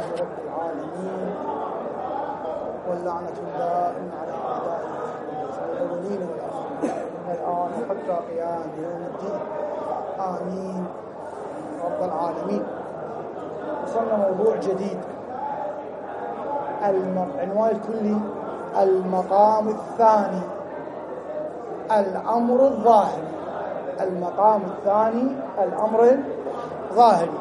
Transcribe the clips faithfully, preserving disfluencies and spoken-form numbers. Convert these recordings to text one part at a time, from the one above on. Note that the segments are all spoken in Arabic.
رب العالمين، واللعنة الدائمة على أعدائه الأولين والآخرين من الآن حتى قيام يوم الدين. آمين رب العالمين. وصلنا موضوع جديد، العنوان الكلي المقام الثاني، الأمر الظاهري. المقام الثاني الأمر الظاهري.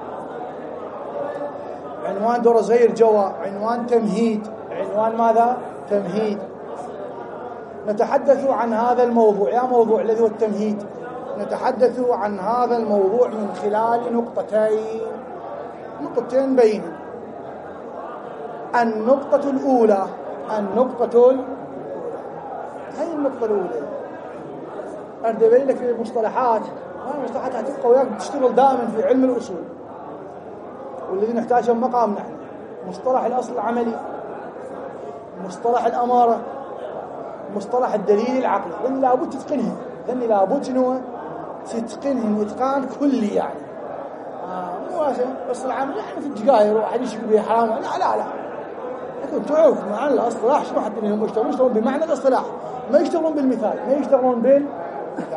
عنوان دور زير جوا، عنوان تمهيد. عنوان ماذا؟ تمهيد. نتحدث عن هذا الموضوع، يا موضوع الذي هو التمهيد. نتحدث عن هذا الموضوع من خلال نقطتين نقطتين بين. النقطة الأولى النقطة الأولى هذه النقطة الأولى أريد أبين لك في المصطلحات. هذه المصطلحات هتبقى وياك تشتغل دائما في علم الأصول، والذي نحتاجه مقام نحن. مصطلح الأصل العملي، مصطلح الأمارة، مصطلح الدليل العقلي. ذني لابد تتقنهم، ذني لابد شنو تتقنهم إتقان كلي يعني. آه مو الأصل العملي احنا في الدقائق واحد يشكل به حرام، لا لا لا لكن تعرف معنى الاصطلاح شنو، حتى انهم يشتغلون بمعنى الاصطلاح، ما يشتغلون بالمثال، ما يشتغلون بالمثال.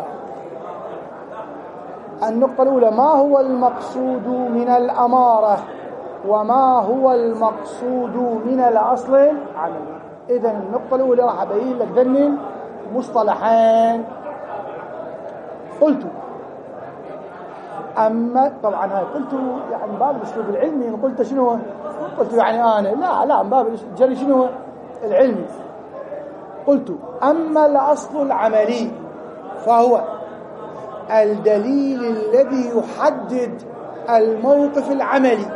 النقطة الأولى، ما هو المقصود من الأمارة وما هو المقصود من الأصل العملي. إذن النقطة الأولى راح أبين لك ذني مصطلحين. قلت أما طبعا هاي قلت يعني باب الأسلوب العلمي، قلت شنو قلت يعني أنا لا لا باب الجري شنو العلمي. قلت أما الأصل العملي فهو الدليل الذي يحدد الموقف العملي،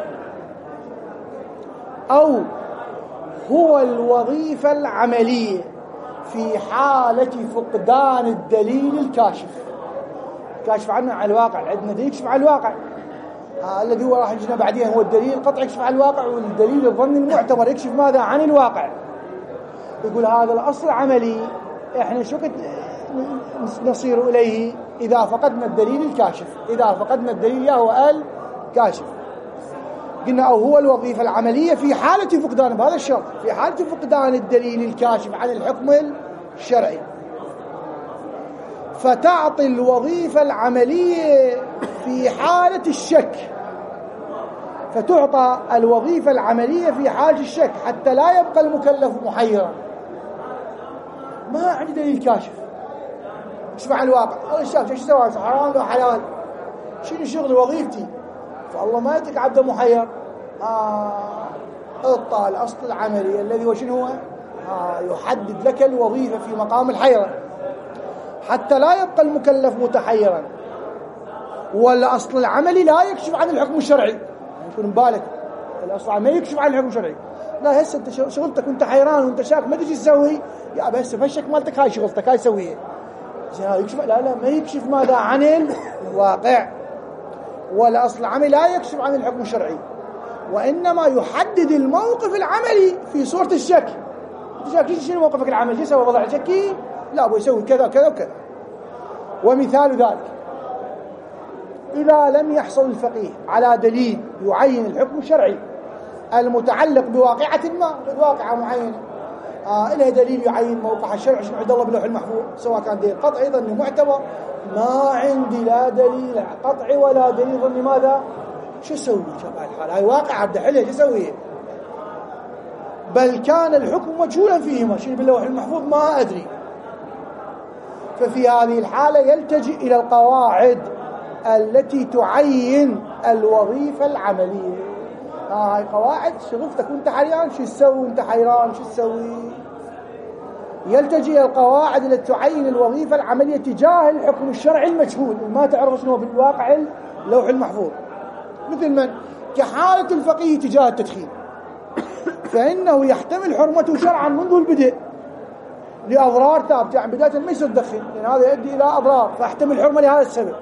أو هو الوظيفة العملية في حالة فقدان الدليل الكاشف. كاشف عنه على الواقع، عندنا دليل يكشف على الواقع آه الذي هو راح يجينا بعدين، هو الدليل القطعي يكشف على الواقع، والدليل الظني المعتبر يكشف ماذا عن الواقع. يقول هذا الأصل العملي احنا شو قد نصير إليه إذا فقدنا الدليل الكاشف، إذا فقدنا الدليل يهو الكاشف. قلنا أو هو الوظيفة العملية في حالة فقدان، بهذا الشرط في حالة فقدان الدليل الكاشف عن الحكم الشرعي، فتعطي الوظيفة العملية في حالة الشك، فتعطى الوظيفة العملية في حالة الشك حتى لا يبقى المكلف محيرا. ما عندي دليل كاشف، اسمع الواقع، هذا الشاب ايش سوى، حرام لو حلال، شنو شغل وظيفتي؟ فالله ما يترك عبده محير. آه اعطى الأصل العملي الذي هو شنو هو آه يحدد لك الوظيفة في مقام الحيرة حتى لا يبقى المكلف متحيرا. والأصل العملي لا يكشف عن الحكم الشرعي، يكون بالك الأصل العملي يكشف عن الحكم الشرعي. لا هسه انت شغلتك وانت حيران وانت شاك ما تجي تسوي، يا ابا هسه فشك مالتك هاي شغلتك هاي سويها. يكشف لا لا ما يكشف ماذا عن الواقع. والأصل العملي لا يكشف عن الحكم الشرعي، وإنما يحدد الموقف العملي في صورة الشك. انت شاك شنو موقفك العملي؟ شو يسوي وضع شكي؟ لا ابو يسوي كذا كذا وكذا. ومثال ذلك إذا لم يحصل الفقيه على دليل يعين الحكم الشرعي المتعلق بواقعة ما، واقعة معينة آه إلها دليل يعين موقع الشرع شنو عند الله باللوح المحفوظ، سواء كان دليل قطعي ظني معتبر، ما عندي لا دليل قطعي ولا دليل ظني، ماذا شو اسوي؟ شباب الحال هاي واقعة بدي احلها، شو اسوي؟ بل كان الحكم مجهولا فيهما، شنو باللوح المحفوظ ما أدري. ففي هذه الحالة يلتجئ إلى القواعد التي تعين الوظيفة العملية. هاي قواعد شغلتك وانت حيران شو تسوي، وانت حيران شو تسوي؟ يلتجئ إلى القواعد التي تعين الوظيفة العملية تجاه الحكم الشرعي المجهول، ما تعرف شنو بالواقع اللوح المحفوظ. مثل من كحالة الفقيه تجاه التدخين، فإنه يحتمل حرمته شرعا منذ البدء لأضرار تابعة، يعني بداية ما يصير تدخن لأن يعني هذا يؤدي إلى أضرار، فاحتمل حرمة لهذا السبب.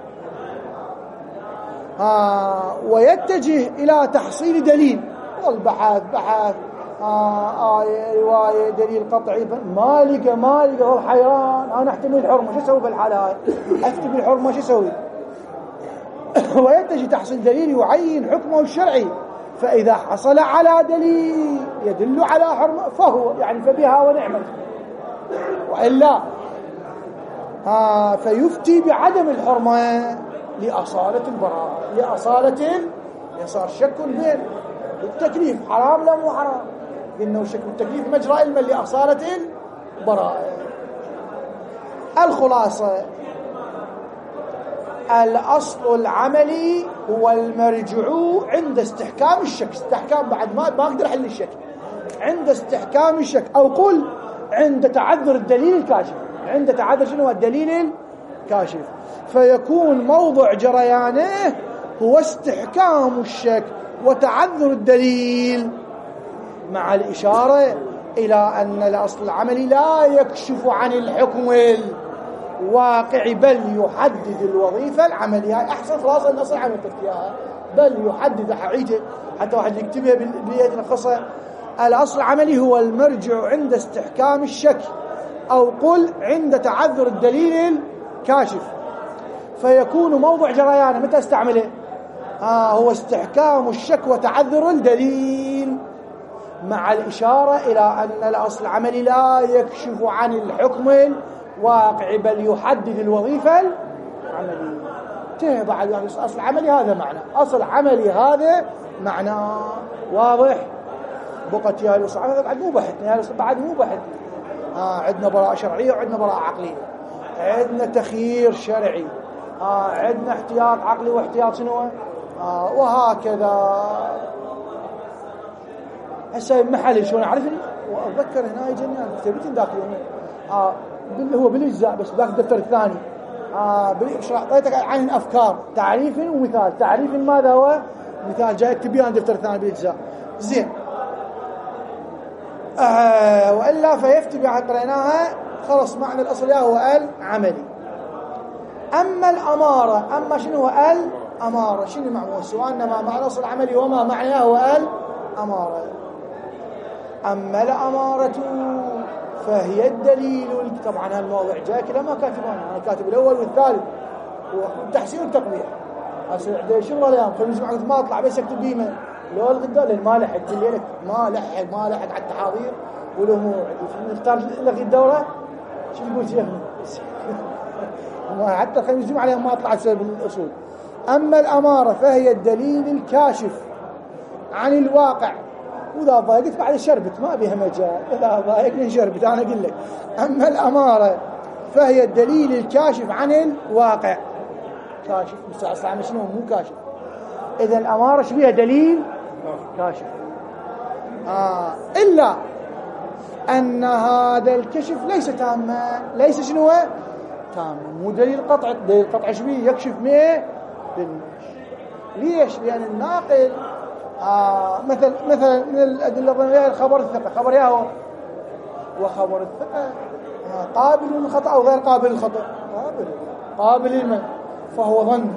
آه ويتجه إلى تحصيل دليل، والبحث بحث آه آية رواية دليل قطعي، ما لقى ما لقى هو حيران، أنا أحتمل الحرمة شو أسوي بالحالة هاي؟ أكتب الحرمة شو أسوي؟ ويتجه تحصيل دليل يعين حكمه الشرعي فإذا حصل على دليل يدل على حرمة فهو يعني فبها ونعمت، وإلا آه فيفتي بعدم الحرمة لأصالة البراءة، لأصالة يصار شك بين التكليف حرام لا مو حرام، إنه شك التكليف مجرى علما لأصالة البراءة. الخلاصة الأصل العملي هو المرجع عند استحكام الشك، استحكام بعد ما ما أقدر أحل الشك، عند استحكام الشك، أو قل عند تعذر الدليل الكاشف، عند تعذر شنو هو الدليل الكاشف، فيكون موضع جريانه هو استحكام الشك وتعذر الدليل، مع الإشارة إلى أن الأصل العملي لا يكشف عن الحكم الواقع بل يحدد الوظيفة العملية. أحسن خلاصة الأصل العملي تكتياها، بل يحدد حقيقة حتى واحد يكتبها باليد الخاصة. الأصل العملي هو المرجع عند استحكام الشك، أو قل عند تعذر الدليل الكاشف، فيكون موضع جريانه متى استعمله؟ آه هو استحكام الشك وتعذر الدليل، مع الإشارة إلى أن الأصل العملي لا يكشف عن الحكم الواقع بل يحدد الوظيفة العملية. انتهى بعد يعني أصل عملي هذا معنى، أصل عملي هذا معنى واضح. بقت يا الأصل عملي بعد مو بحث، يا الأصل بعد مو بحث. آه عندنا براءة شرعية وعندنا براءة عقلية، عندنا تخيير شرعي، آه عندنا احتياط عقلي واحتياط شنو آه وهكذا. هسه محل شلون اعرفني واتذكر هنا جنان كتبت ذاك اليوم اه هو بالاجزاء بس ذاك الدفتر الثاني اه اعطيتك عن الافكار تعريف ومثال. تعريف ماذا هو؟ مثال جاي تبيان الدفتر الثاني بالاجزاء زين. آه والا فيفتي بعد قريناها خلص معنى الاصل هو العملي. اما الاماره، اما شنو هو الاماره؟ شنو معنى سؤالنا ما معنى الاصل العملي وما معناه هو الاماره؟ أما الأمارة فهي الدليل. طبعا هالموضوع جاء كده ما كاتبه أنا، أنا كاتب الأول والثالث والتحسين والتقبيح. هسه عندي شغل اليوم خميس معك ما أطلع بس أكتب ديما لو الغدا لأن ما لحق الليلة ما لحق ما لحق على التحاضير والأمور. نختار لك الدورة شو تقول شيخنا حتى الخميس جمعة اليوم ما أطلع بسبب الأصول. أما الأمارة فهي الدليل الكاشف عن الواقع. وإذا ضايقت بعد شربت ما بيها مجال، إذا ضايقني شربت أنا أقول لك. أما الأمارة فهي الدليل الكاشف عن الواقع. كاشف مستعصى شنو مو كاشف. إذا الأمارة شو بيها دليل كاشف. آه إلا أن هذا الكشف ليس تاما، ليس شنو تاما، مو دليل قطع. دليل قطع شو بيه؟ يكشف مئة بالمئة. ليش؟ لأن الناقل آه مثل مثلا من الأدلة الظنية خبر الثقة. خبر ياهو وخبر الثقة آه قابل للخطأ أو غير قابل للخطأ؟ قابل قابل للمن فهو ظن.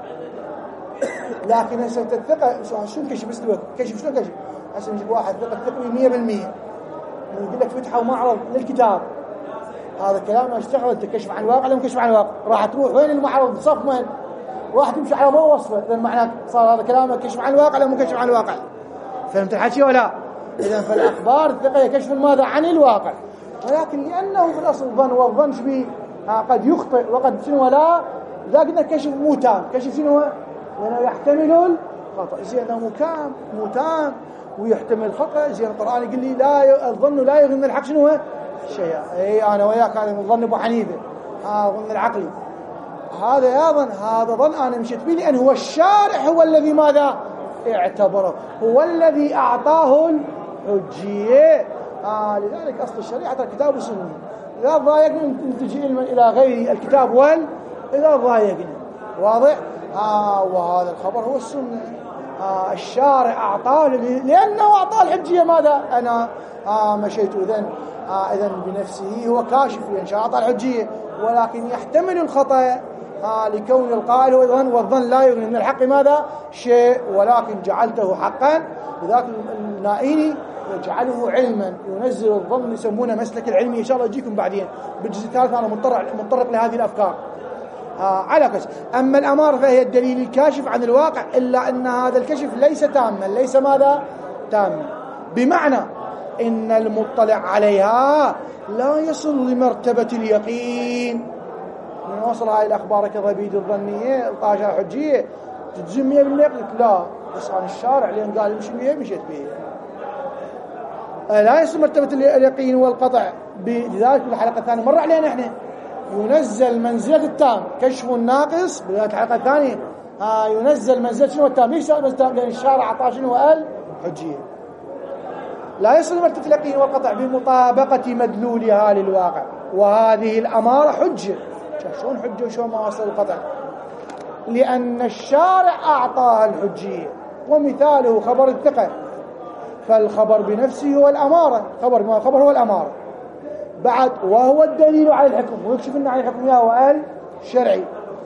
لكن هسه الثقة شو كشف استوى كشف شلون كشف؟ هسه نجيب واحد ثقة ثقوي مية بالمية ويقول لك فتحة ومعرض للكتاب، هذا كلام اشتغل. انت كشف عن الواقع لم كشف عن الواقع؟ راح تروح وين المعرض صف وين؟ راح تمشي على مو وصفه، لان معناه صار هذا كلامك كشف عن الواقع لم كشف عن الواقع. فهمت الحكي ولا؟ اذا فالاخبار الثقه كشف ماذا عن الواقع، ولكن لانه في الاصل ظن، والظن شبيه قد يخطئ وقد شنو لا. اذا قلنا كشف مو تام، كشف شنو؟ لانه يحتمل الخطا. زين مو كام مو تام ويحتمل الخطا. زين القران يقول لي لا الظن لا يغني الحق شنو شيء. اي انا وياك هذا الظن ابو حنيفه ها ظن العقلي هذا يا ظن، هذا ظن انا مشيت به لان هو الشارع هو الذي ماذا اعتبره، هو الذي اعطاه الحجيه. آه لذلك اصل الشريعه الكتاب والسنه. اذا ضايقني نتجي الى غير الكتاب وال اذا ضايقني واضح. آه وهذا الخبر هو السنه. آه الشارع اعطاه لانه اعطاه الحجيه ماذا انا آه مشيت اذن آه اذن بنفسه هو كاشف لان شاء اعطاه الحجيه، ولكن يحتمل الخطا آه لكون القائل هو ظن، والظن لا يغني من الحق ماذا شيء، ولكن جعلته حقا. لذلك النائيني يجعله علما، ينزل الظن يسمونه مسلك العلمي. ان شاء الله اجيكم بعدين بالجزء الثالث. انا متطرق متطرق لهذه الافكار. آه على كشف. أما الأمارة فهي الدليل الكاشف عن الواقع، إلا أن هذا الكشف ليس تاما، ليس ماذا؟ تاما، بمعنى إن المطلع عليها لا يصل لمرتبة اليقين. من وصل هاي الأخبار كضبيد الظنية الطاشة حجية تجزم مية بالمية، قلت لا، بس عن الشارع لأن قال مش بيه مشيت بيه. لا يصل مرتبة اليقين والقطع. لذلك في الحلقة الثانية مر علينا احنا ينزل منزلة التام كشف الناقص. بداية الحلقة الثانية آه ينزل منزلة شنو التام؟ ليش التام؟ لأن الشارع عطاه شنو قال؟ حجية. لا يصل مرتبة اليقين والقطع بمطابقة مدلولها للواقع، وهذه الأمارة حجة. شلون حجة وشلون ما وصل القطع؟ لأن الشارع أعطاها الحجية، ومثاله خبر الثقة، فالخبر بنفسه هو الأمارة، خبر ما خبر هو الأمارة بعد، وهو الدليل على الحكم، ويكشف لنا عن الحكم هو قال شرعي.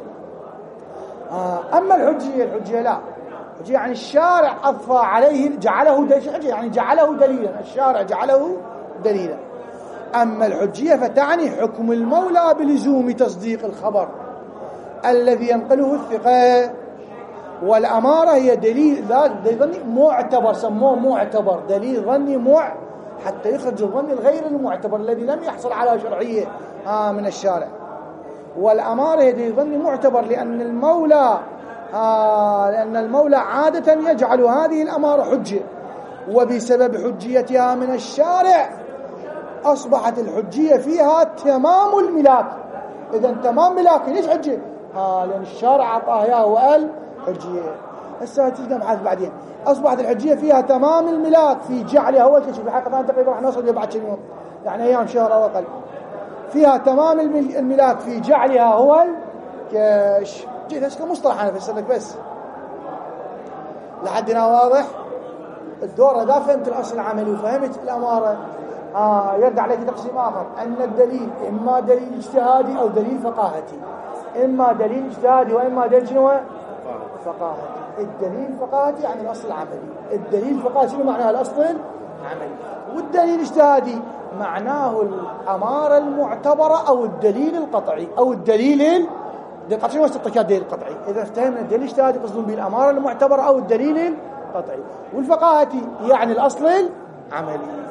آه أما الحجية، الحجية لا، الحجية يعني الشارع أضفى عليه، جعله دليل، يعني جعله دليلا، الشارع جعله دليلا. أما الحجية فتعني حكم المولى بلزوم تصديق الخبر الذي ينقله الثقة، والأمارة هي دليل ظني معتبر، سموه معتبر، دليل ظني مع حتى يخرج الظن الغير المعتبر الذي لم يحصل على شرعية آه من الشارع. والأمارة هي دليل ظني معتبر لأن المولى آه لأن المولى عادة يجعل هذه الأمارة حجة، وبسبب حجيتها من الشارع أصبحت الحجية فيها تمام الملاك. إذا تمام ملاك ليش حجة؟ آه لأن الشارع عطاه إياه وقال حجية. هسه تلقى محاث بعدين. أصبحت الحجية فيها تمام الملاك في جعلها هو الكشف. في حلقة تقريبا راح نوصل بعد كم يوم، يعني أيام شهر أو أقل. فيها تمام الملاك في جعلها هو الكشف. جيت هسه كمصطلح أنا فسر لك بس لحدنا واضح الدور. إذا فهمت الأصل العملي وفهمت الأمارة آه يرد عليك تقسيم آخر، أن الدليل إما دليل اجتهادي أو دليل فقاهتي. إما دليل اجتهادي وإما دليل شنو؟ فقاهتي. الدليل فقاهتي عن الأصل العملي. الدليل فقاهتي شنو معناها؟ الأصل العملي. والدليل اجتهادي معناه الأمارة المعتبرة أو الدليل القطعي أو الدليل القطعي. وش تعطيك الدليل القطعي؟ إذا افتهمنا الدليل الاجتهادي قصدهم به الأمارة المعتبرة أو الدليل القطعي، والفقاهتي يعني الأصل العملي.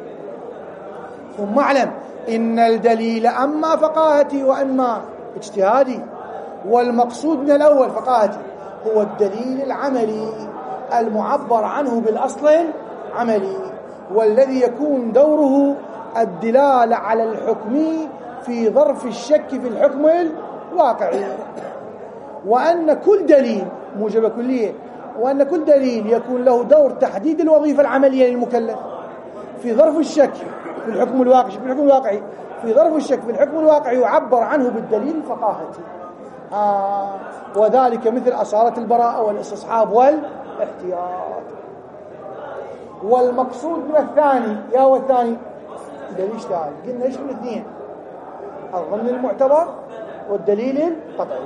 ثم اعلم إن الدليل أما فقاهتي وإما اجتهادي، والمقصود من الأول فقاهتي هو الدليل العملي المعبر عنه بالأصل العملي، والذي يكون دوره الدلالة على الحكم في ظرف الشك في الحكم الواقعي. وأن كل دليل موجبة كلية، وأن كل دليل يكون له دور تحديد الوظيفة العملية للمكلف في ظرف الشك في الحكم الواقعي. في الحكم الواقعي في ظرف الشك في الحكم الواقعي يعبر عنه بالدليل الفقاهتي. آه وذلك مثل أصالة البراءة والاستصحاب والاحتياط. والمقصود من الثاني يا هو الثاني دليل اجتهادي. قلنا ايش من الاثنين؟ الظن المعتبر والدليل القطعي.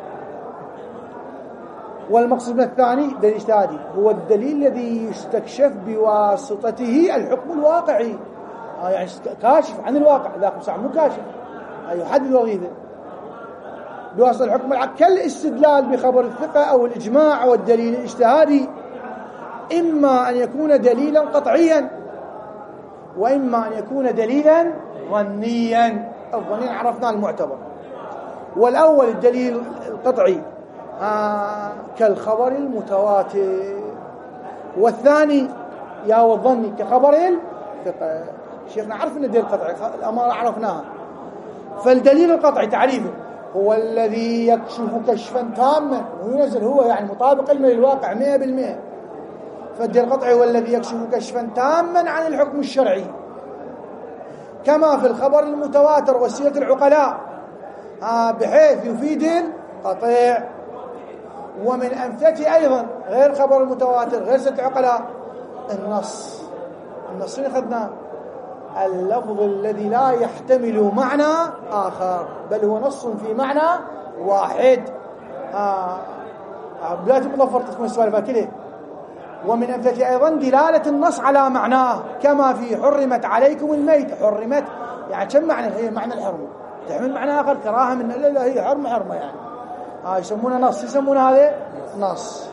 والمقصود من الثاني دليل اجتهادي هو الدليل الذي يستكشف بواسطته الحكم الواقعي، آه يعني كاشف عن الواقع، ذاك صح مو كاشف، أي يحدد الوظيفة بواسطة الحكم الواقعي كالاستدلال بخبر الثقة أو الإجماع. والدليل الاجتهادي إما أن يكون دليلا قطعيا وإما أن يكون دليلا ظنيا. الظنين عرفنا المعتبر. والأول الدليل القطعي آه كالخبر المتواتر، والثاني يا هو الظني كخبر الثقة. شيخنا عرف أن الدليل القطعي الأمارة عرفناها. فالدليل القطعي تعريفه هو الذي يكشف كشفا تاما وينزل، هو يعني مطابق للواقع مئة بالمئة. فالدليل القطعي هو الذي يكشف كشفا تاما عن الحكم الشرعي، كما في الخبر المتواتر وسيلة العقلاء آه بحيث يفيد القطع. ومن أمثلته أيضا غير خبر المتواتر غير سيلة العقلاء النص. النص اللي أخذناه اللفظ الذي لا يحتمل معنى آخر بل هو نص في معنى واحد. آه بلا تمظفر تكون السؤال كله. ومن أمثلته أيضا دلالة النص على معناه، كما في حرمت عليكم الميت. حرمت يعني كم معنى؟ هي معنى الحرمة. تحمل معنى آخر كراهة من لا لا هي حرمة حرمة يعني آه يسمونه نص يسمونه هذا نص.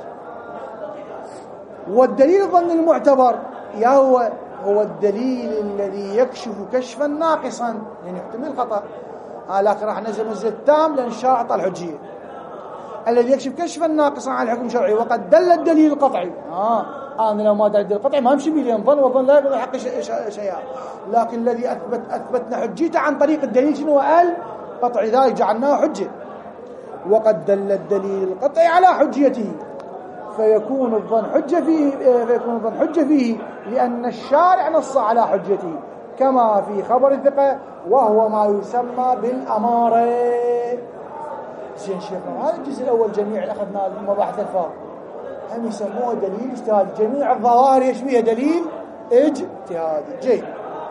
والدليل الظن المعتبر يا هو هو الدليل الذي يكشف كشفا ناقصا يعني يحتمل الخطأ آه لكن راح نزل منزل التام لأن الشارع أعطى الحجية الذي يكشف كشفا ناقصا عن الحكم الشرعي وقد دل الدليل القطعي. آه أنا لو ما دل الدليل القطعي ما أمشي بي ظن والظن لا يقول حق شيئا لكن الذي أثبت أثبتنا حجيته عن طريق الدليل شنو قال قطعي ذلك جعلناه حجة. وقد دل الدليل القطعي على حجيته فيكون الظن حجة فيه فيكون الظن حجة فيه لأن الشارع نص على حجته كما في خبر الثقة وهو ما يسمى بالأمارة. زين شيخنا هذا الجزء الأول جميع أخذنا مباحث الفاظ هم يسموه دليل اجتهادي جميع الظواهر يشبيه دليل اجتهادي جيد.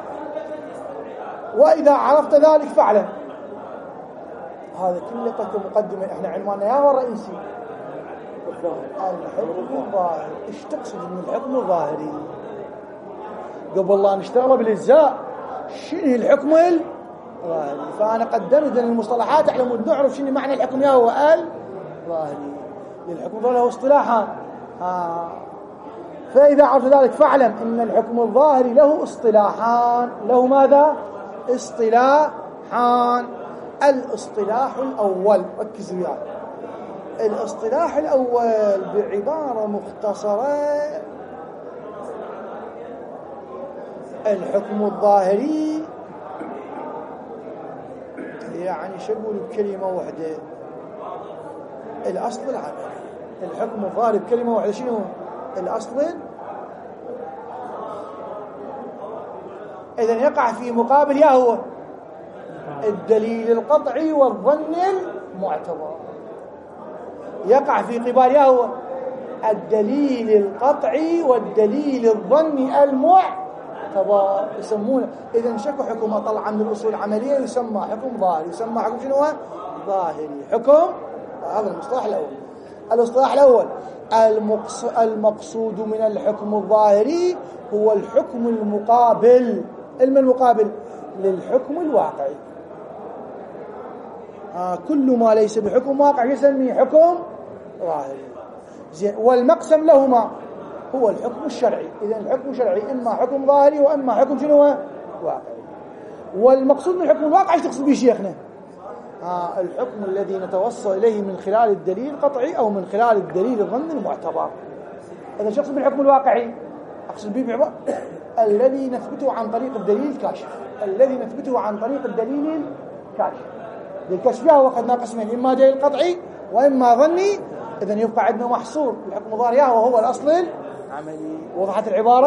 وإذا عرفت ذلك فاعلم هذا كله قد مقدمة احنا عنواننا يا هو الرئيسي الحكم الظاهري. ايش تقصد من الحكم الظاهري قبل لا نشتغل بالإجزاء شنو الحكم الظاهري؟ فأنا قدمت المصطلحات على مود نعرف شنو معنى الحكم يا هو الظاهري. للحكم الظاهري له اصطلاحان آه. فإذا عرفت ذلك فاعلم أن الحكم الظاهري له اصطلاحان له ماذا؟ اصطلاحان. الاصطلاح الأول ركز وياي الاصطلاح الأول بعبارة مختصرة الحكم الظاهري يعني شو أقول بكلمة واحدة الأصل العملي. الحكم الظاهري بكلمة واحدة شنو الأصل؟ إذن يقع في مقابل يا هو الدليل القطعي والظن المعتبر يقع في قبال يا هو الدليل القطعي والدليل الظني المعتبر يسمونه. إذن شكو حكم طلع من الأصول العملية يسمى حكم ظاهري يسمى حكم شنو ظاهري حكم. هذا المصطلح الأول. الاصطلاح الأول المقصود من الحكم الظاهري هو الحكم المقابل علم المقابل للحكم الواقعي. آه كل ما ليس بحكم واقع يسميه حكم ظاهري. زين والمقسم لهما هو الحكم الشرعي. إذن الحكم الشرعي إما حكم ظاهري وإما حكم شنو واقعي. والمقصود من الحكم الواقعي ايش تقصد به شيخنا؟ آه الحكم الذي نتوصل إليه من خلال الدليل القطعي أو من خلال الدليل الظني المعتبر. إذا شو أقصد بالحكم الواقعي؟ أقصد به بعبارة الذي نثبته عن طريق الدليل الكاشف الذي نثبته عن طريق الدليل الكاشف. للكشف هو أخذنا قسمين إما دليل قطعي وإما ظني. إذن يبقى عندنا محصور الحكم الظاهري وهو الأصل العملي. وضحت العبارة؟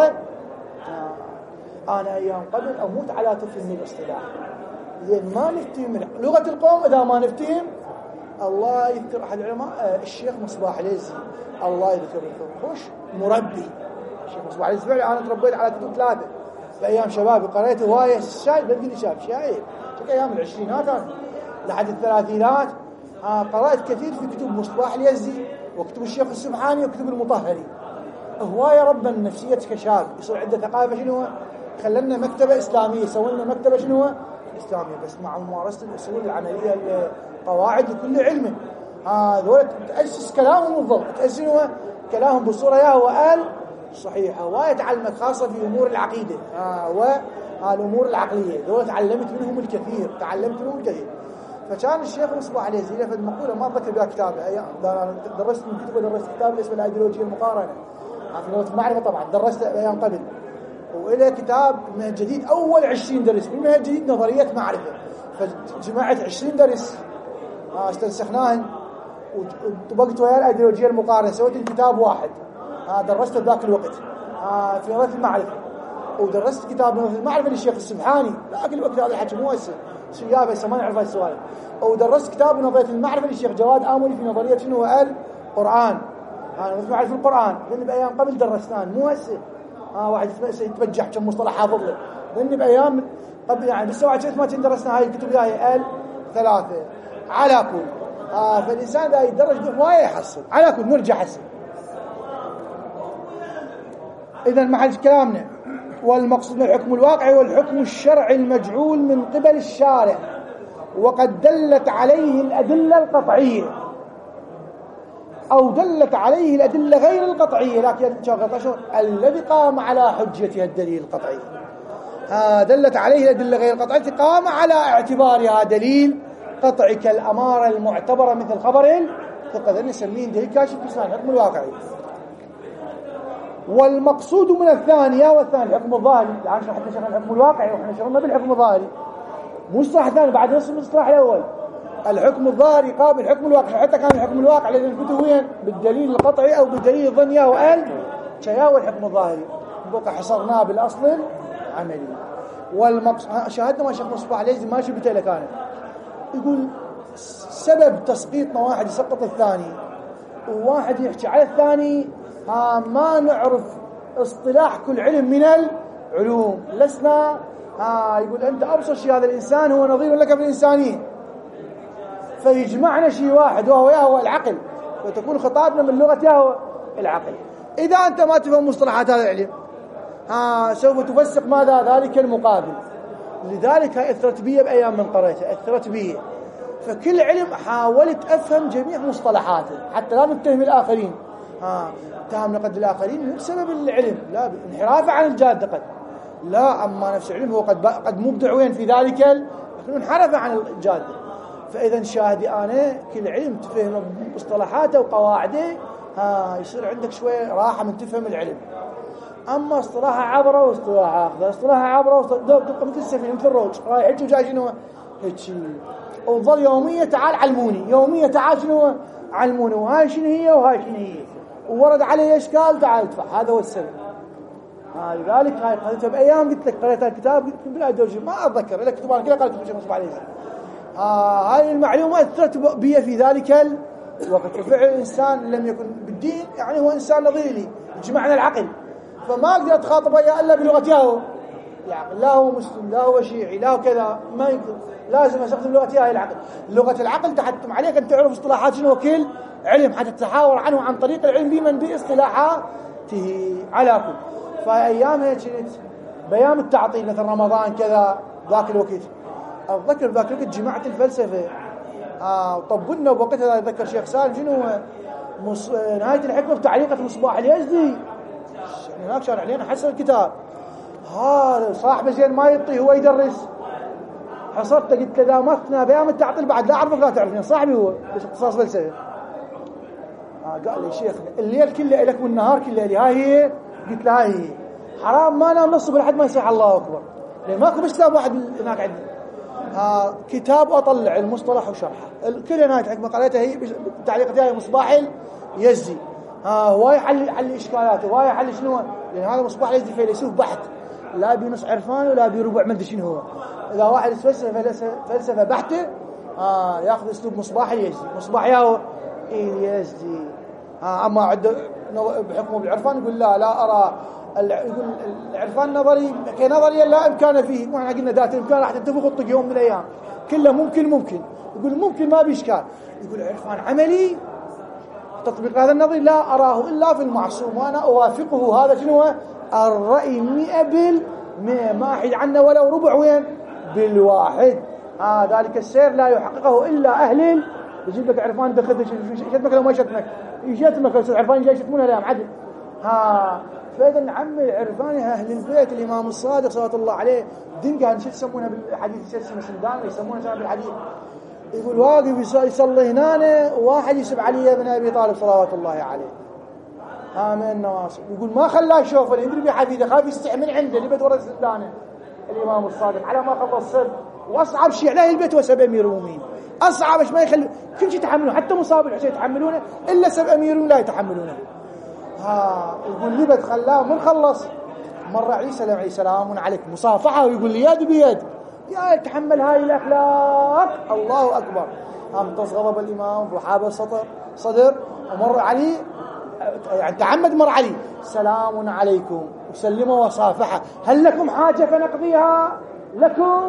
آه. أنا أيام قبل أموت على تفهم الاصطلاح زين ما نفتهم لغة القوم. إذا ما نفتهم الله يذكر أحد العلماء آه الشيخ مصباح العزي الله يذكره خوش مربي الشيخ مصباح العزي فعلا أنا تربيت على كتب ثلاثة بأيام شبابي قرأت هواية الشاي بدي شاب شايب شك أيام العشرينات لحد الثلاثينات آه قرأت كثير في كتب مصباح العزي وكتب الشيخ السبحاني وكتب المطهري. هواية ربا نفسية كشاب يصير عنده ثقافة شنو خلنا مكتبة إسلامية سوينا مكتبة شنو إسلامية بس مع ممارسة الأصول العملية القواعد لكل علم. هذول آه تأسس كلامهم بالضبط تأسسوا كلامهم بالصورة يا وقال صحيحة ويتعلمك خاصة في أمور العقيدة آه والأمور العقلية دول تعلمت منهم الكثير تعلمت منهم الكثير. فكان الشيخ مصباح العزي فد مقولة ما أتذكر بها كتابه أيام درست من كتبه درست كتاب اسمه الأيديولوجية المقارنة في نظرة المعرفة طبعا درست أيام قبل وإلى كتاب منهج جديد أول عشرين درس من منهج جديد نظرية معرفة فجمعت عشرين درس آه استنسخناهن وطبقت ويا الأيديولوجية المقارنة سويت الكتاب واحد آه درست ذاك الوقت آه في نظرية المعرفة ودرست كتاب نظرية المعرفة للشيخ السبحاني ذاك الوقت هذا الحكي مو هسه سيابه هسه ما نعرف هالسؤال. ودرست كتاب نظرية المعرفة للشيخ جواد آملي في نظرية شنو القرآن أنا آه معرفة القرآن لأن بأيام قبل درستان مو هسه آه واحد يتبجح كم مصطلح حافظ له لأن بأيام قبل يعني لسه واحد شفت ما درسنا هاي الكتب هاي ال ثلاثة على كل آه فالإنسان ذا يدرج بهواية يحصل على كل نرجع حسن. إذا محل كلامنا والمقصود من الحكم الواقعي والحكم الشرعي المجعول من قبل الشارع وقد دلت عليه الأدلة القطعية أو دلت عليه الأدلة غير القطعية، لكن الذي قام على حجتها الدليل القطعي آه دلت عليه الأدلة غير القطعية قام على اعتبارها دليل قطعي كالأمارة المعتبرة مثل خبر فقد نسميه دليل كاشف باسم الحكم الواقعي. والمقصود من الثانية والثاني الحكم الظاهري، الآن شرحنا شرح الحكم الواقعي وإحنا شرحنا بالحكم الظاهري مصطلح ثاني بعد نص المصطلح الأول. الحكم الظاهري قابل الحكم الواقعي، حتى كان الحكم الواقعي الذي نثبته وين بالدليل القطعي أو بالدليل الظني وقال شياوي الحكم الظاهري بقى حصرناه بالأصل العملي. والمقصود شاهدنا ما شيخ مصباح اليزدي ما شبته لك أنا يقول سبب تسقيطنا واحد يسقط الثاني وواحد يحكي على الثاني ها ما نعرف اصطلاح كل علم من العلوم، لسنا ها يقول أنت أبسط شيء هذا الإنسان هو نظير لك في الإنسانية، فيجمعنا شيء واحد وهو يهوى العقل، وتكون خطابنا من لغة يهوى العقل. إذا أنت ما تفهم مصطلحات هذا العلم ها سوف تفسق ماذا ذلك المقابل. لذلك أثرت بي بأيام من قريتها أثرت بي، فكل علم حاولت أفهم جميع مصطلحاته حتى لا نتهم الآخرين ها اتهمنا قد الآخرين مو بسبب العلم لا انحرافه عن الجادة قد لا، أما نفس العلم هو قد قد مبدع وين في ذلك لكن انحرف عن الجادة. فإذا شاهدي أنا كل علم تفهم مصطلحاته وقواعده ها يصير عندك شوية راحة من تفهم العلم. أما اصطلاح عبره واصطلاح آخر، اصطلاح عبره دقة مثل السفينة مثل الروج رايح يحكي وجاي شنو هيك وظل يومية تعال علموني يومية تعال شنو علموني وهاي شنو هي وهاي شنو هي وورد عليه إشكال تعال ادفع. هذا هو السبب. لذلك هاي قريتها بأيام قلت لك قريتها الكتاب قلت لك بلا درجة ما أتذكر إلا كتبان كذا قريتها في مصباح اليزدي. آه هاي المعلومة أثرت بي في ذلك الوقت. وفعل الإنسان لم يكن بالدين يعني هو إنسان نظير لي يجمعنا العقل، فما أقدر أتخاطب وياه إلا بلغة ياهو يعني لا هو مسلم لا هو شيعي لا هو كذا ما يقدر، لازم أستخدم لغة ياهو العقل. لغة العقل تحتم عليك أن تعرف اصطلاحات شنو كل علم حتى تتحاور عنه عن طريق العلم بمن باصطلاحاته على كل. فأيامها كنت بيام التعطيل مثل رمضان كذا ذاك الوقت أتذكر ذاك الوقت جماعة الفلسفة آه طبنا بوقتها أتذكر شيخ سالم شنو مص... نهاية الحكمة بتعليقة مصباح اليزدي هناك شارع علينا حسن الكتاب هذا صاحبه زين ما يطي هو يدرس حصرته قلت له ذا مثنى بيام التعطيل بعد لا أعرفك لا تعرفني صاحبي هو بس اختصاص فلسفة آه قال لي شيخ الليل كله لك والنهار كله لي هاي هي قلت له هاي هي حرام ما نام نصب لحد ما يصيح الله أكبر لأن ماكو بس كتاب واحد هناك عندي آه كتاب أطلع المصطلح وشرحه كل نهاية حكمة قريتها هي بتعليقتها هي مصباح اليزدي ها هواي حل حل إشكالاته هواي حل شنو لأن هذا مصباح اليزدي فيلسوف بحت لا بنص عرفان ولا بربع ما ادري شنو هو. إذا واحد فلسفة فلسفة بحتة آه يأخذ أسلوب مصباح اليزدي مصباح ياهو اليزدي آه أما عد بحكمه بالعرفان يقول لا لا أرى يقول العرفان نظري كنظري لا إمكان فيه مو احنا قلنا ذات الإمكان راح تتفق الطق يوم من الأيام كله ممكن ممكن يقول ممكن ما بإشكال يقول عرفان عملي تطبيق هذا النظري لا أراه إلا في المعصوم وأنا أوافقه هذا شنو الرأي مئة بالمئة ما أحيد عنه ولو ربع وين بالواحد آه ذلك السير لا يحققه إلا أهل يجيب لك عرفان دخل شتمك لو ما شتمك يشتمك لو عرفان جاي يشتمونه لا عدل ها فإذا نعم العرفان أهل البيت الإمام الصادق صلى الله عليه دنقا شو يسمونها بالحديث السلسلة سندان يسمونها شنو بالحديث يقول واقف يصلي هنا واحد يسب علي بن أبي طالب صلوات الله عليه آمين نواصب يقول ما خلاه يشوفه يدري بحديثه خاف يستحي من عنده اللي بيت ورا سندانه الإمام الصادق على ما خلص السب وأصعب شيء عليه البيت وسب أمير المؤمنين أصعب إيش ما يخلي كل شيء يتحملونه حتى مصاب الحسين يتحملونه إلا سب أمير لا يتحملونه ها يقول لي بتخلاه من خلص مرة عليه سلام عليه سلام عليك مصافحة ويقول لي يد بيد يا تحمل هاي الأخلاق الله أكبر امتص غضب الإمام وحاب الصدر صدر ومر علي يعني تعمد مر علي سلام عليكم وسلمه وصافحة هل لكم حاجة فنقضيها لكم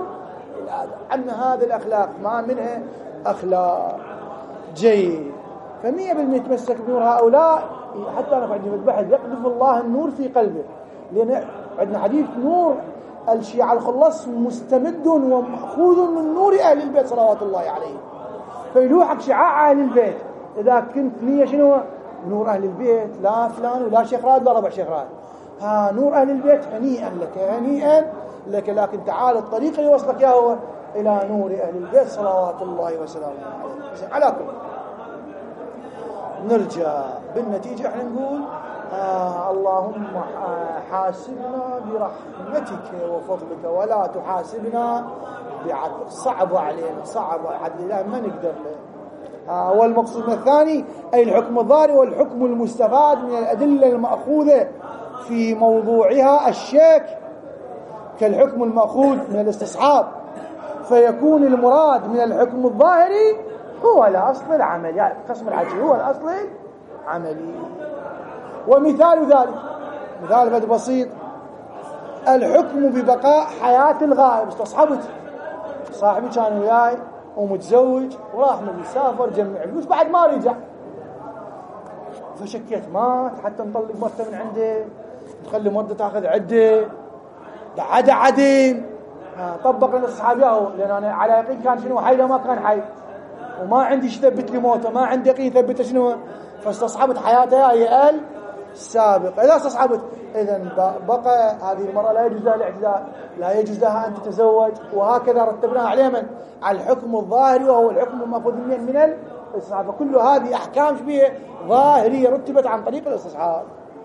عن هذه الأخلاق ما منها أخلاق جيد. فمية بالمئة يتمسك بنور هؤلاء حتى أنا عندي بالبحث يقذف الله النور في قلبه لأن عندنا حديث نور الشيعة الخلص مستمد ومأخوذ من نور أهل البيت صلوات الله عليهم، فيلوحك شعاع أهل البيت. إذا كنت نية شنو؟ نور أهل البيت، لا فلان ولا شيخ راد لا ربع شيخ راد، ها نور أهل البيت هنيئا لك هنيئا لك. لكن تعال الطريق اللي يوصلك يا هو إلى نور أهل البيت صلوات الله وسلامه عليه. على كل نرجع بالنتيجة احنا نقول آه اللهم حاسبنا برحمتك وفضلك ولا تحاسبنا بعدل. صعب علينا، صعب عدل لا ما نقدر له. آه والمقصود الثاني أي الحكم الظاهري والحكم المستفاد من الأدلة المأخوذة في موضوعها الشك كالحكم المأخوذ من الاستصحاب، فيكون المراد من الحكم الظاهري هو الأصل العملي، يعني قسم العجل هو الأصل العملي. ومثال ذلك مثال بد بسيط، الحكم ببقاء حياة الغائب. استصحبت صاحبي كان وياي ومتزوج وراح من يسافر جمع فلوس بعد ما رجع، فشكيت مات حتى نطلق مرته من عنده نخلي مرته تاخذ عده عدا عدين. طبق لنا الصحابي هو، لان انا على يقين كان شنو حي ما كان حي، وما عندي شيء يثبت لي موته، ما عندي يقين يثبت شنو، فاستصحبت حياتها هي السابقه. اذا استصحبت اذا بقى هذه المراه لا يجوز لها الاعتداء، لا يجوز لها ان تتزوج، وهكذا رتبناها عليه من على الحكم الظاهري وهو الحكم المأخوذ من من الاستصحاب. فكل هذه احكام شبيه ظاهريه رتبت عن طريق الاستصحاب.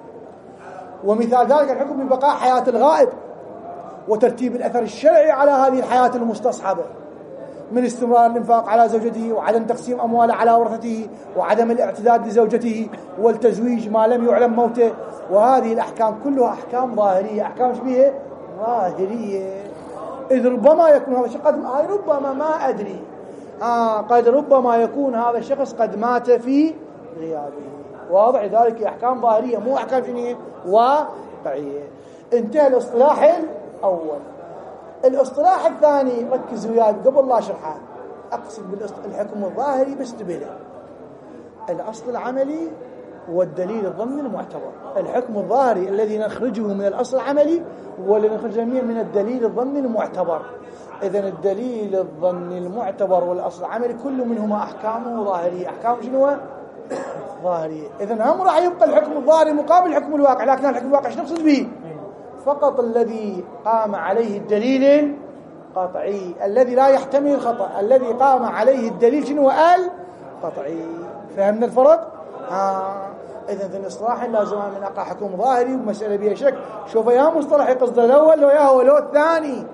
ومثال ذلك الحكم ببقاء حياه الغائب وترتيب الأثر الشرعي على هذه الحياة المستصحبة من استمرار الإنفاق على زوجته وعدم تقسيم أمواله على ورثته وعدم الاعتداد لزوجته والتزويج ما لم يعلم موته. وهذه الأحكام كلها أحكام ظاهرية، أحكام شبيه ظاهرية. إذ ربما يكون هذا الشخص قد هاي ربما ما أدري آه قد ربما يكون هذا الشخص قد مات في غيابه. واضح؟ ذلك أحكام ظاهرية مو أحكام شنية واقعية. انتهى الاصطلاح الأول. الاصطلاح الثاني ركزوا وياي قبل لا أشرحه، أقصد بالحكم الظاهري بس تبله الأصل العملي والدليل الظني المعتبر. الحكم الظاهري الذي نخرجه من الأصل العملي والذي نخرجه من الدليل الظني المعتبر. إذن الدليل الظني المعتبر والأصل العملي كل منهما أحكامه ظاهرية. أحكام شنو؟ ظاهرية. إذن هم راح يبقى الحكم الظاهري مقابل الحكم الواقع، لكن الحكم الواقع شو نقصد به؟ فقط الذي قام عليه الدليل القطعي الذي لا يحتمل الخطأ، الذي قام عليه الدليل شنو؟ القطعي. فهمنا الفرق؟ آه. إذن في الاصطلاح لازم من أقع حكم ظاهري ومسألة بها شك. شوف يا مصطلح قصد الأول لو يا هو لو الثاني.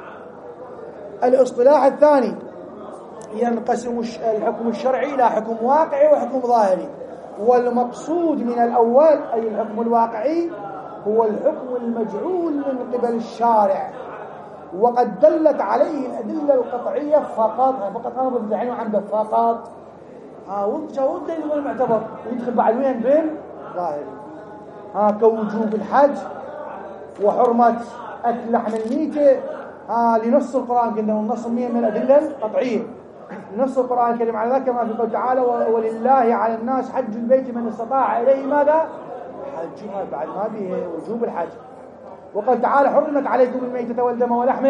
الاصطلاح الثاني ينقسم الحكم الشرعي إلى حكم واقعي وحكم ظاهري. والمقصود من الأول أي الحكم الواقعي هو الحكم المجعول من قبل الشارع وقد دلت عليه الأدلة القطعية فقط. فقط أنا بفتحين عن فقط ها وجه الدليل المعتبر ويدخل بعد وين بين ظاهري ها كوجوب الحج وحرمة أكل لحم الميتة ها لنص القرآن. قلنا النص من الأدلة القطعية نص القرآن الكريم على ذلك كما في قوله تعالى ولله على الناس حج البيت من استطاع إليه ماذا حجها، بعد ما به وجوب الحج. وقال تعالى حرمت عليكم الميتة والدم ولحم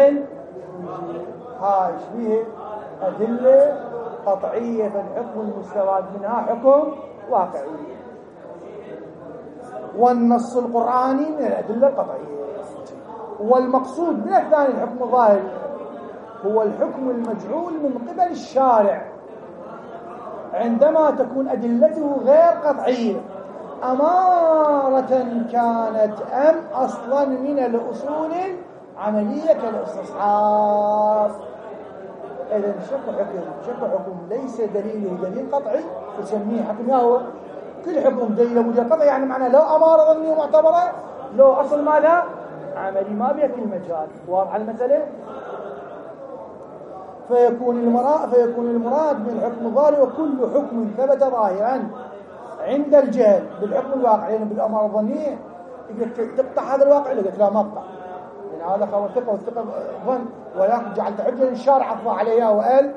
هاي شبيه أدلة قطعية. فالحكم المستفاد منها حكم واقعي. والنص القرآني من الأدلة القطعية. والمقصود من الثاني الحكم الظاهري هو الحكم المجعول من قبل الشارع عندما تكون أدلته غير قطعية أمارة كانت أم أصلا من الأصول العملية كالاستصحاب. إذن شق حكم شق حكم ليس دليله دليل قطعي تسميه حكم. هو كل حكم دليله مجرد قطعي، يعني معناه لو أمارة ظنية معتبرة لو أصل ماذا عملي ما بها كل مجال. واضح المسألة؟ فيكون المراد فيكون المراد من الحكم الظاهري وكل حكم ثبت ظاهرا عند الجهل بالحكم الواقعي يعني بالأمارة الظنية. يقول تقطع هذا الواقع لقيت لا ما اقطع لأن هذا خبر ثقة والثقة ظن ولكن جعلت حجة الشارع عطف عليها وقال.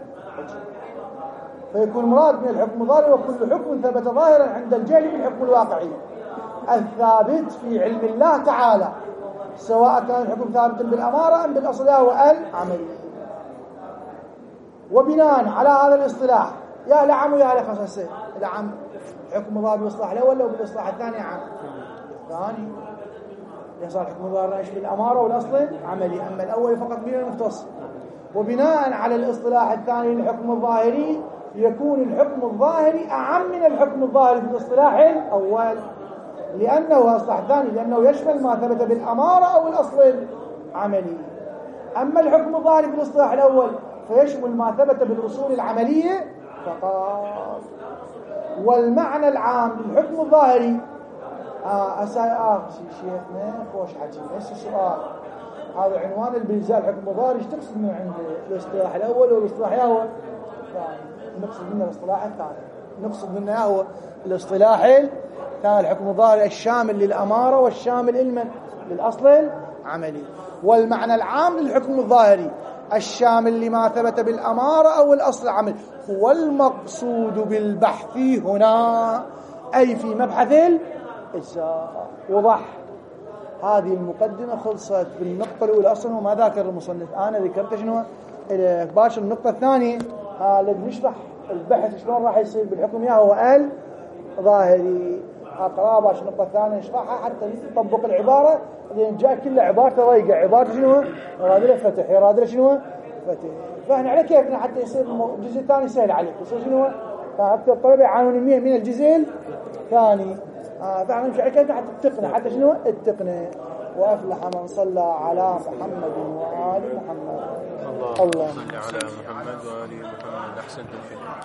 فيكون المراد من الحكم الظاهري وكل حكم ثبت ظاهرا عند الجهل بالحكم الواقعي الثابت في علم الله تعالى سواء كان الحكم ثابتا بالأمارة أم بالأصلية والعملية. وبناء على هذا الاصطلاح يا لعم ويا لخصصه، لعم حكم ظاهر بالإصلاح الأول أو بالإصلاح الثاني عام الثاني يصار حكم ظاهر ايش بالأمارة والأصل عملي، أما الأول فقط بين المختص. وبناء على الاصطلاح الثاني للحكم الظاهري يكون الحكم الظاهري أعم من الحكم الظاهري في الاصطلاح الأول، لأنه اصطلاح ثاني لأنه يشمل ما ثبت بالأمارة أو الأصل العملي. أما الحكم الظاهري في الاصطلاح الأول فيشمل ما ثبت بالأصول العملية فقط. والمعنى العام للحكم الظاهري آه أسأل آه شيخنا خوش حكي هسه سؤال، هذا عنوان البيزاء الحكم الظاهري ايش تقصد منه عند الاصطلاح الأول والاصطلاح الأول؟ نقصد منه الاصطلاح الثاني، نقصد منه هو الاصطلاح الثاني الحكم الظاهري الشامل للأمارة والشامل المن للأصل العملي. والمعنى العام للحكم الظاهري الشامل لما ثبت بالأمارة أو الأصل العملي هو المقصود بالبحث هنا، أي في مبحث الإجزاء. وضح هذه المقدمة خلصت بالنقطة الأولى أصلا وما ذاكر المصنف. أنا ذكرت شنو باش النقطة الثانية اللي نشرح البحث شلون راح يصير بالحكم يا هو الظاهري. أقرأ باش النقطة الثانية نشرحها حتى نطبق العبارة لأن جاء كلها عبارة ضيقة، عبارة شنو يراد له فتح يراد له شنو فتح، فاحنا على كيفنا حتى يصير الجزء الثاني سهل عليك يصير شنو فأكثر الطلبة يعانون من الجزء الثاني. آه فاحنا نمشي على كيفنا حتى التقنة حتى شنو التقنة. وأفلح من صلى على محمد وآل محمد. اللهم صل على محمد وآل محمد. أحسنتم.